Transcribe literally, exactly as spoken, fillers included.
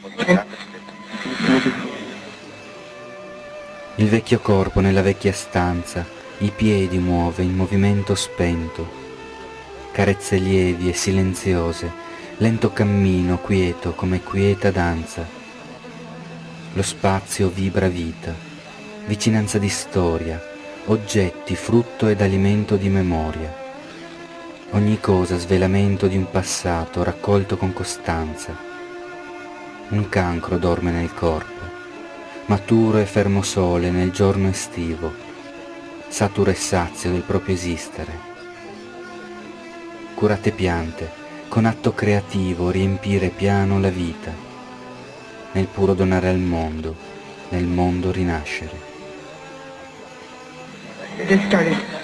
Il vecchio corpo nella vecchia stanza, i piedi muove in movimento spento, carezze lievi e silenziose, lento cammino quieto come quieta danza. Lo spazio vibra vita, vicinanza di storia, oggetti frutto ed alimento di memoria. Ogni cosa svelamento di un passato raccolto con costanza. Un cancro dorme nel corpo, maturo e fermo sole nel giorno estivo, saturo e sazio del proprio esistere. Curate piante, con atto creativo riempire piano la vita, nel puro donare al mondo, nel mondo rinascere. Get started.